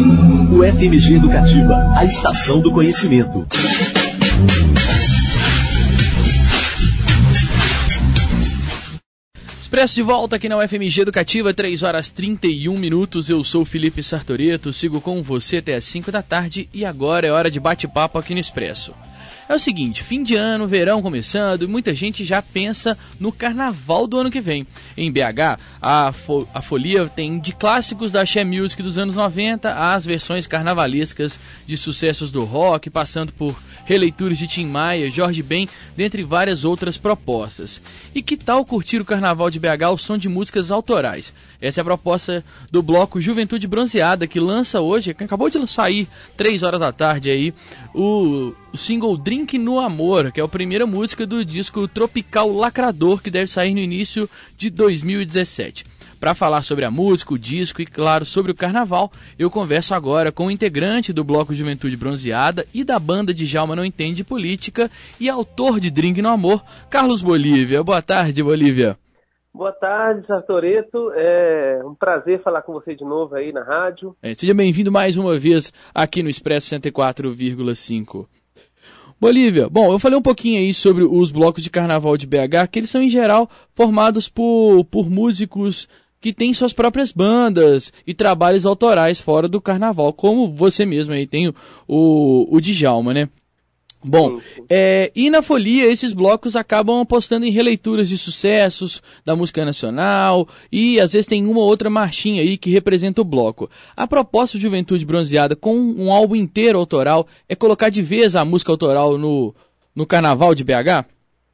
O FMG Educativa, a estação do conhecimento. Expresso de volta aqui na UFMG Educativa, 3h31. Eu sou o Felipe Sartoreto, sigo com você até as 5 da tarde e agora é hora de bate-papo aqui no Expresso. É o seguinte, fim de ano, verão começando e muita gente já pensa no carnaval do ano que vem. Em BH, a folia tem de clássicos da Axé Music dos anos 90 às versões carnavalescas de sucessos do rock, passando por releituras de Tim Maia, Jorge Ben, dentre várias outras propostas. E que tal curtir o carnaval de BH ao som de músicas autorais? Essa é a proposta do bloco Juventude Bronzeada, que lança hoje, que acabou de sair 3 horas da tarde aí, o single Drink no Amor, que é a primeira música do disco Tropical Lacrador, que deve sair no início de 2017. Para falar sobre a música, o disco e, claro, sobre o carnaval, eu converso agora com o integrante do bloco Juventude Bronzeada e da banda Djalma Não Entende Política e autor de Drink no Amor, Carlos Bolívia. Boa tarde, Bolívia. Boa tarde, Sartoreto. É um prazer falar com você de novo aí na rádio. Seja bem-vindo mais uma vez aqui no Expresso 104,5. Bolívia, bom, eu falei um pouquinho aí sobre os blocos de carnaval de BH, que eles são, em geral, formados por músicos que têm suas próprias bandas e trabalhos autorais fora do carnaval, como você mesmo aí tem o Djalma, né? Bom, e na folia esses blocos acabam apostando em releituras de sucessos da música nacional e às vezes tem uma ou outra marchinha aí que representa o bloco. A proposta de Juventude Bronzeada com um álbum inteiro autoral é colocar de vez a música autoral no carnaval de BH?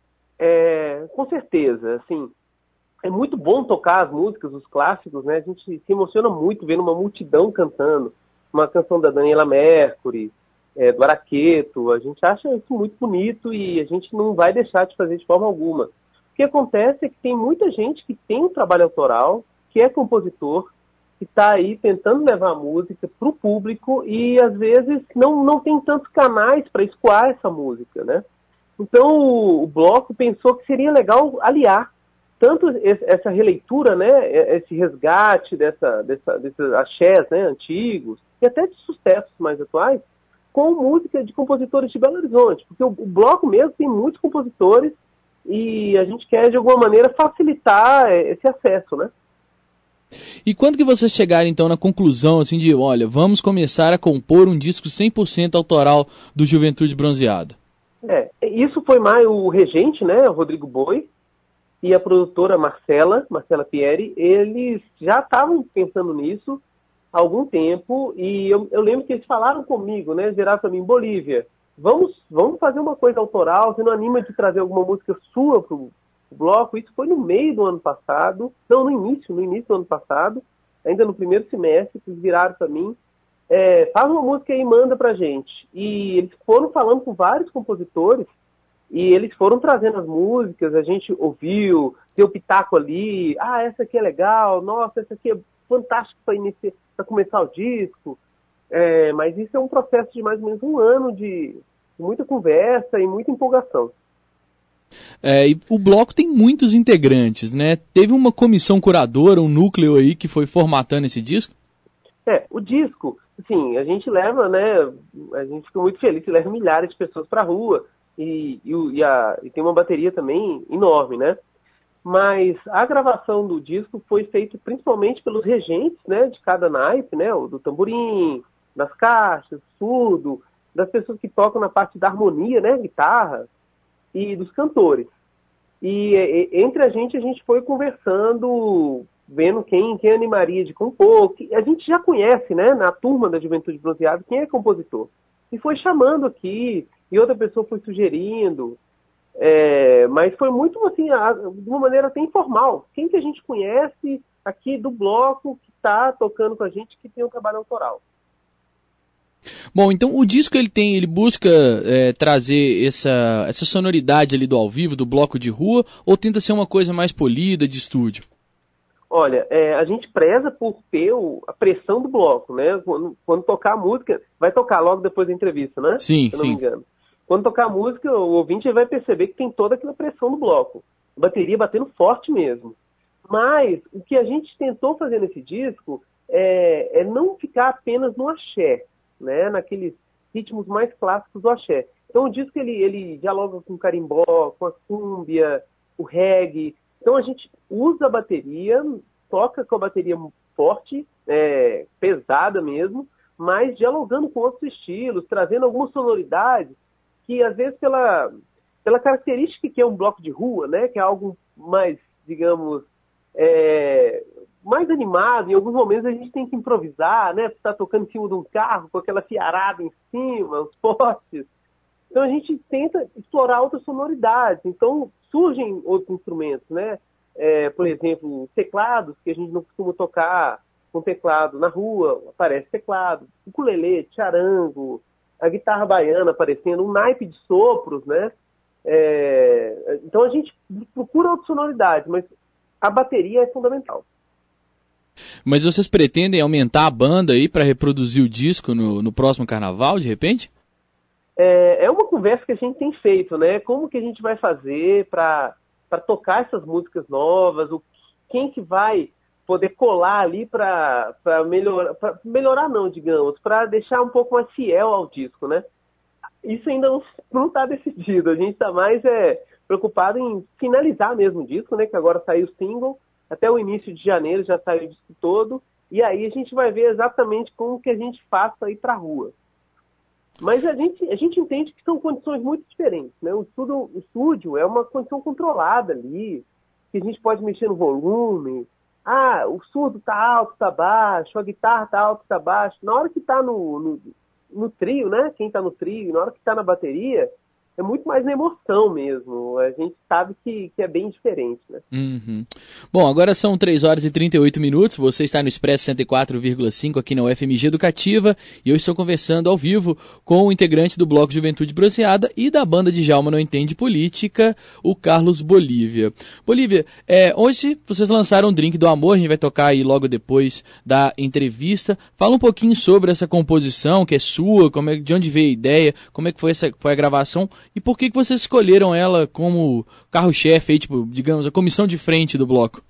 Com certeza, assim, é muito bom tocar as músicas, os clássicos, né? A gente se emociona muito vendo uma multidão cantando uma canção da Daniela Mercury, do Araqueto. A gente acha isso muito bonito e a gente não vai deixar de fazer de forma alguma. O que acontece é que tem muita gente que tem um trabalho autoral, que é compositor, que está aí tentando levar a música para o público e às vezes não tem tantos canais para escoar essa música, né? Então o bloco pensou que seria legal aliar tanto essa releitura, né, esse resgate desses axés, né, antigos e até de sucessos mais atuais, com música de compositores de Belo Horizonte, porque o bloco mesmo tem muitos compositores e a gente quer, de alguma maneira, facilitar esse acesso, né? E quando que vocês chegaram, então, na conclusão, assim, de, olha, vamos começar a compor um disco 100% autoral do Juventude Bronzeada? Isso foi mais o regente, né, o Rodrigo Boi, e a produtora Marcela Pieri, eles já estavam pensando nisso há algum tempo, e eu lembro que eles falaram comigo, né, viraram para mim, Bolívia, vamos fazer uma coisa autoral, você não anima de trazer alguma música sua pro bloco? Isso foi no meio do ano passado, não, no início do ano passado, ainda no primeiro semestre, eles viraram para mim, faz uma música aí e manda pra gente. E eles foram falando com vários compositores, e eles foram trazendo as músicas, a gente ouviu, deu pitaco ali, essa aqui é legal, nossa, essa aqui é fantástico para começar o disco, mas isso é um processo de mais ou menos um ano de muita conversa e muita empolgação. E o bloco tem muitos integrantes, né? Teve uma comissão curadora, um núcleo aí que foi formatando esse disco? O disco, assim, a gente leva, né, a gente fica muito feliz, leva milhares de pessoas para a rua e tem uma bateria também enorme, né? Mas a gravação do disco foi feita principalmente pelos regentes, né, de cada naipe, né, o do tamborim, das caixas, surdo, das pessoas que tocam na parte da harmonia, né, guitarra, e dos cantores. E entre a gente foi conversando, vendo quem animaria de compor, que a gente já conhece, né, na turma da Juventude Bronzeada, quem é compositor. E foi chamando aqui, e outra pessoa foi sugerindo, mas foi muito assim, de uma maneira até informal. Quem que a gente conhece aqui do bloco que está tocando com a gente, que tem um trabalho autoral. Bom, então o disco ele busca trazer essa sonoridade ali do ao vivo, do bloco de rua, ou tenta ser uma coisa mais polida, de estúdio? Olha, a gente preza por ter a pressão do bloco, né? Quando tocar a música, vai tocar logo depois da entrevista, né? Sim, se eu não me engano. Quando tocar a música, o ouvinte vai perceber que tem toda aquela pressão do bloco. A bateria batendo forte mesmo. Mas o que a gente tentou fazer nesse disco é não ficar apenas no axé, né? Naqueles ritmos mais clássicos do axé. Então o disco ele dialoga com o carimbó, com a cúmbia, o reggae. Então a gente usa a bateria, toca com a bateria forte, pesada mesmo, mas dialogando com outros estilos, trazendo algumas sonoridades que às vezes pela característica que é um bloco de rua, né, que é algo mais, digamos, mais animado, em alguns momentos a gente tem que improvisar, né, estar tocando em cima de um carro com aquela fiarada em cima, os postes. Então a gente tenta explorar outras sonoridades. Então surgem outros instrumentos, né? Por exemplo, teclados, que a gente não costuma tocar com teclado na rua, aparece teclado, ukulele, charango, a guitarra baiana aparecendo, um naipe de sopros, né? Então a gente procura outras sonoridades, mas a bateria é fundamental. Mas vocês pretendem aumentar a banda aí para reproduzir o disco no próximo carnaval, de repente? É uma conversa que a gente tem feito, né? Como que a gente vai fazer para tocar essas músicas novas? Quem que vai poder colar ali para melhorar não, digamos, para deixar um pouco mais fiel ao disco, né? Isso ainda não está decidido. A gente está mais preocupado em finalizar mesmo o disco, né? Que agora saiu o single, até o início de janeiro já saiu o disco todo, e aí a gente vai ver exatamente como que a gente faz para ir para a rua. Mas a gente entende que são condições muito diferentes, né? O estúdio é uma condição controlada ali, que a gente pode mexer no volume. O surdo está alto, está baixo, a guitarra está alto, está baixo. Na hora que está no trio, né? Quem está no trio, na hora que está na bateria, é muito mais na emoção mesmo. A gente sabe que é bem diferente, né? Uhum. Bom, agora são 3 horas e 38 minutos. Você está no Expresso 104,5 aqui na UFMG Educativa e eu estou conversando ao vivo com o integrante do Bloco Juventude Bronzeada e da banda de Djalma Não Entende Política, o Carlos Bolívia. Bolívia, hoje vocês lançaram o Drink do Amor, a gente vai tocar aí logo depois da entrevista. Fala um pouquinho sobre essa composição, que é sua, de onde veio a ideia, como é que foi a gravação. E por que vocês escolheram ela como carro-chefe, aí, tipo, digamos, a comissão de frente do bloco?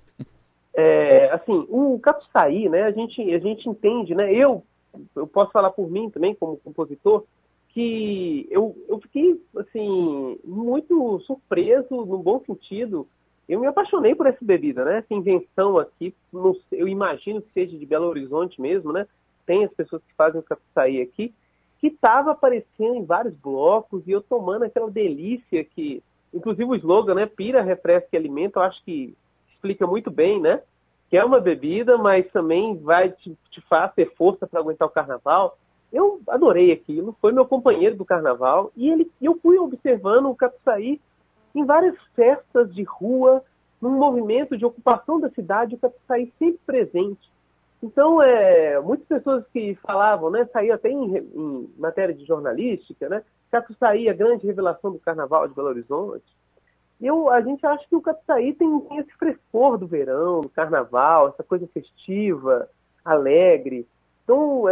Assim, o Catuçaí, né, a gente entende, né, eu posso falar por mim também, como compositor, que eu fiquei, assim, muito surpreso, no bom sentido. Eu me apaixonei por essa bebida, né, essa invenção aqui, eu imagino que seja de Belo Horizonte mesmo, né, tem as pessoas que fazem o Catuçaí aqui, que estava aparecendo em vários blocos, e eu tomando aquela delícia que, inclusive o slogan, né, pira, refresca e alimenta, eu acho que explica muito bem, né, que é uma bebida, mas também te faz ter força para aguentar o carnaval. Eu adorei aquilo, foi meu companheiro do carnaval, e eu fui observando o Catuçaí em várias festas de rua, num movimento de ocupação da cidade, o Catuçaí sempre presente. Então, muitas pessoas que falavam, né, saiu até em matéria de jornalística, né, Catuçaí, a grande revelação do carnaval de Belo Horizonte. E a gente acha que o Catuçaí tem esse frescor do verão, do carnaval, essa coisa festiva, alegre. Então,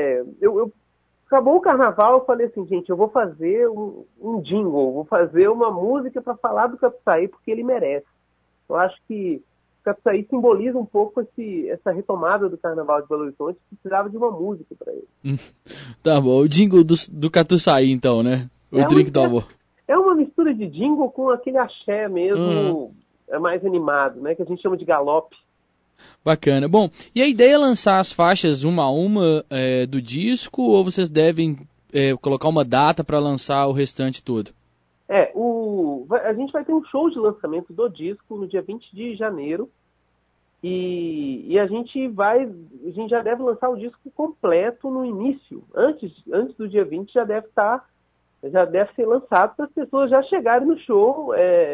acabou o carnaval, eu falei assim, gente, eu vou fazer um jingle, vou fazer uma música para falar do Catuçaí, porque ele merece. Eu acho que o Catuçaí simboliza um pouco essa retomada do Carnaval de Belo Horizonte, que precisava de uma música para ele. Tá bom, o jingle do Catuçaí, então, né? O Drink do Amor. É uma mistura de jingle com aquele axé mesmo, mais animado, né? Que a gente chama de galope. Bacana. Bom, e a ideia é lançar as faixas uma a uma do disco, ou vocês devem colocar uma data para lançar o restante todo? A gente vai ter um show de lançamento do disco no dia 20 de janeiro e a gente já deve lançar o disco completo no início. Antes do dia 20 já deve ser lançado para as pessoas já chegarem no show,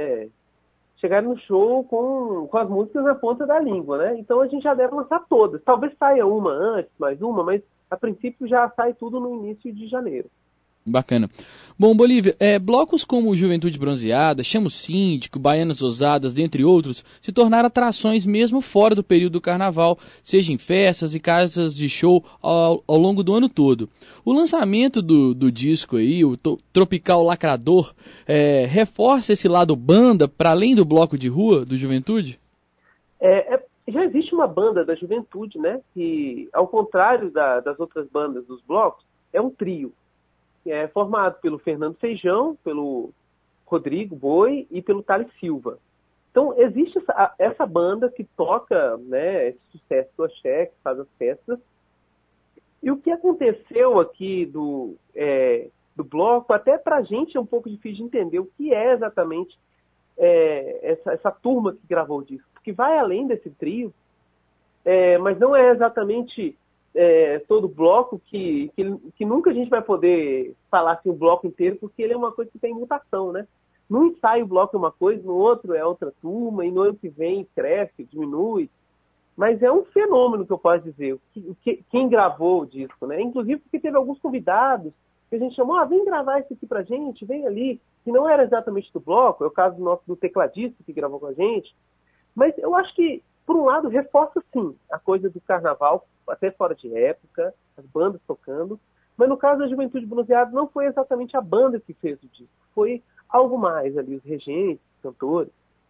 com as músicas na ponta da língua, né? Então a gente já deve lançar todas. Talvez saia uma antes, mais uma, mas a princípio já sai tudo no início de janeiro. Bacana. Bom, Bolívia, blocos como Juventude Bronzeada, Chama o Síndico, Baianas Ousadas, dentre outros, se tornaram atrações mesmo fora do período do carnaval, seja em festas e casas de show ao longo do ano todo. O lançamento do disco aí, o Tropical Lacrador, reforça esse lado banda para além do bloco de rua do Juventude? já existe uma banda da juventude, né? Que, ao contrário das outras bandas dos blocos, é um trio. É formado pelo Fernando Feijão, pelo Rodrigo Boi e pelo Thales Silva. Então, existe essa banda que toca, né, esse sucesso do axé, que faz as festas. E o que aconteceu aqui do bloco, até para a gente é um pouco difícil de entender o que é exatamente essa turma que gravou o disco. Porque vai além desse trio, mas não é exatamente todo bloco que nunca a gente vai poder falar assim o bloco inteiro, porque ele é uma coisa que tem mutação, né? Num ensaio o bloco é uma coisa, no outro é outra turma, e no ano que vem cresce, diminui. Mas é um fenômeno que eu posso dizer, quem gravou o disco, né? Inclusive porque teve alguns convidados que a gente chamou, vem gravar isso aqui pra gente, vem ali, que não era exatamente do bloco, é o caso do tecladista que gravou com a gente. Mas eu acho que, por um lado, reforça sim a coisa do carnaval, até fora de época, as bandas tocando, mas no caso da Juventude Bronzeada não foi exatamente a banda que fez o disco, foi algo mais ali, os regentes, os cantores.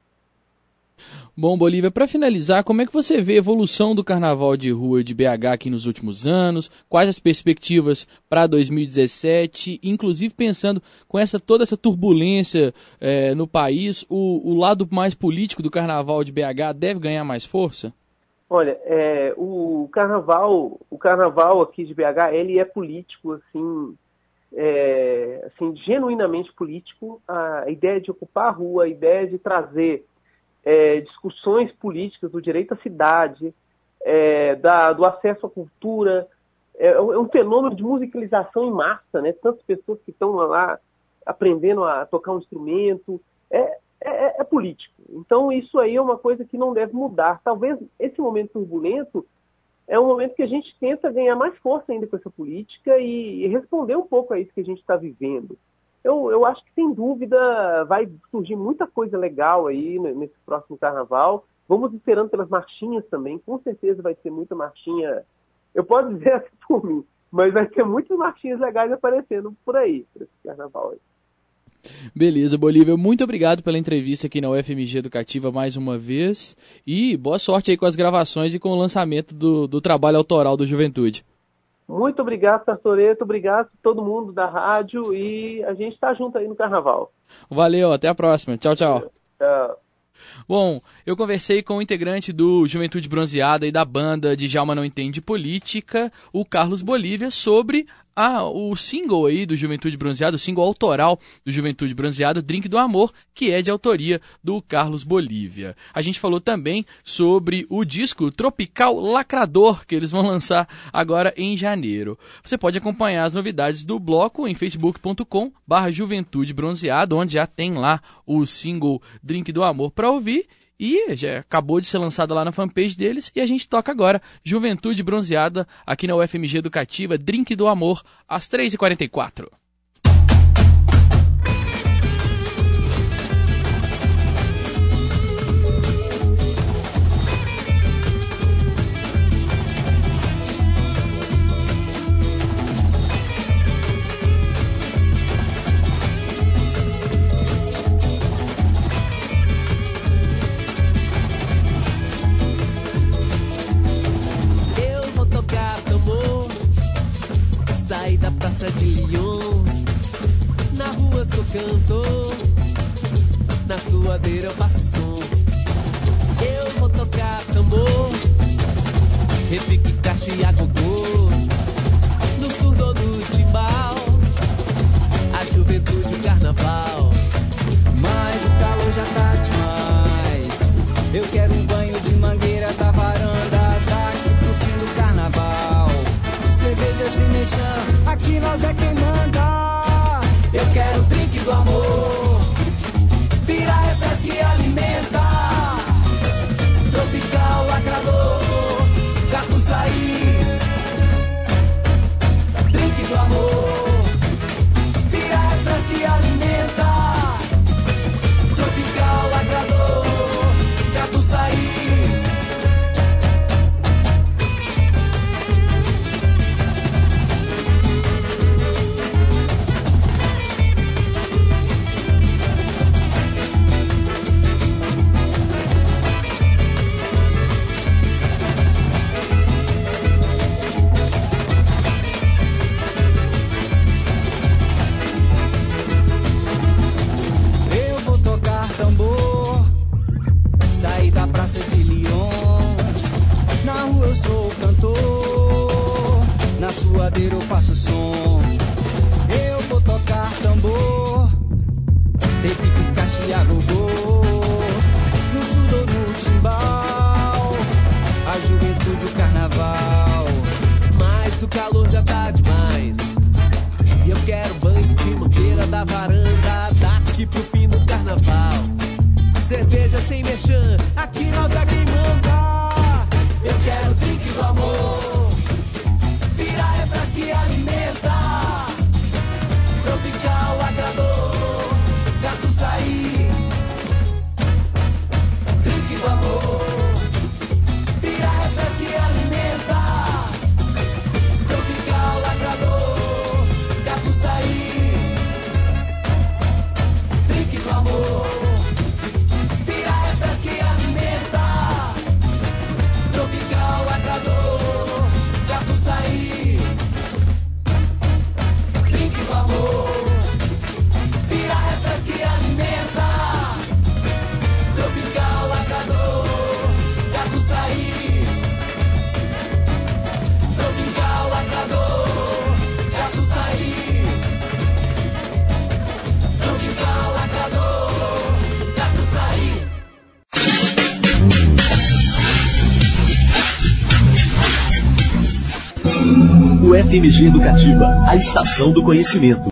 Bom, Bolívia, para finalizar, como é que você vê a evolução do carnaval de rua de BH aqui nos últimos anos? Quais as perspectivas para 2017? Inclusive pensando com toda essa turbulência no país, o lado mais político do carnaval de BH deve ganhar mais força? Olha, o carnaval aqui de BH, ele é político, assim, genuinamente político. A ideia de ocupar a rua, a ideia de trazer discussões políticas do direito à cidade, do acesso à cultura, é um fenômeno de musicalização em massa, né? Tantas pessoas que estão lá aprendendo a tocar um instrumento, é político. Então isso aí é uma coisa que não deve mudar. Talvez esse momento turbulento é um momento que a gente tenta ganhar mais força ainda com essa política e responder um pouco a isso que a gente está vivendo. Eu acho que, sem dúvida, vai surgir muita coisa legal aí nesse próximo carnaval. Vamos esperando pelas marchinhas também. Com certeza vai ter muita marchinha. Eu posso dizer assim por mim, mas vai ter muitas marchinhas legais aparecendo por aí, por esse carnaval aí. Beleza, Bolívia. Muito obrigado pela entrevista aqui na UFMG Educativa mais uma vez. E boa sorte aí com as gravações e com o lançamento do trabalho autoral do Juventude. Muito obrigado, Sartoreto. Obrigado a todo mundo da rádio e a gente está junto aí no carnaval. Valeu, até a próxima. Tchau, tchau. Tchau. Bom, eu conversei com o integrante do Juventude Bronzeada e da banda Djalma Não Entende Política, o Carlos Bolívia, sobre o single aí do Juventude Bronzeada, o single autoral do Juventude Bronzeada, Drink do Amor, que é de autoria do Carlos Bolívia. A gente falou também sobre o disco Tropical Lacrador, que eles vão lançar agora em janeiro. Você pode acompanhar as novidades do bloco em facebook.com/Juventude Bronzeada, onde já tem lá o single Drink do Amor para ouvir. E já acabou de ser lançada lá na fanpage deles. E a gente toca agora Juventude Bronzeada aqui na UFMG Educativa, Drink do Amor, às 3h44. Saí da Praça de Lyon, na rua sou cantor, na suadeira eu faço som. Eu vou tocar tambor, repique, caixa e agogô, no surdo ou no timbal, a juventude, o carnaval. Mas o calor já tá demais, eu quero um banho de mangueira da varanda, daqui pro fim do carnaval. Cerveja sem mexer, aqui nós é quem manda. Eu quero drink do amor, pira, refresca e alimenta. Tropical, lacrador, catuçaí. Drink do amor, pira, refresca e alimenta. Tropical, lacrador, catuçaí. Na suadeira eu faço som. Eu vou tocar tambor, repique, caixia, gogô. No surdo ou no timbal, a juventude, o carnaval. Mas o calor já tá demais, e eu quero banho de mangueira da varanda, daqui pro fim do carnaval. Cerveja sem merchan, aqui nós é quem manda. Eu quero drink do amor, vira, refresca e alimenta. Tropical, agrador, gato sair. Drink do amor, vira, refresca e alimenta. Tropical, agrador, gato sair. Drink do amor, vira, refresca e alimenta. Tropical, agrador, gato sair. Drink do amor, vira, refresca e alimenta. Tropical, agrador, gato sair. Tropical, agrador, gato sair. Tropical, agrador, gato sair. O FMG Educativa, a estação do conhecimento.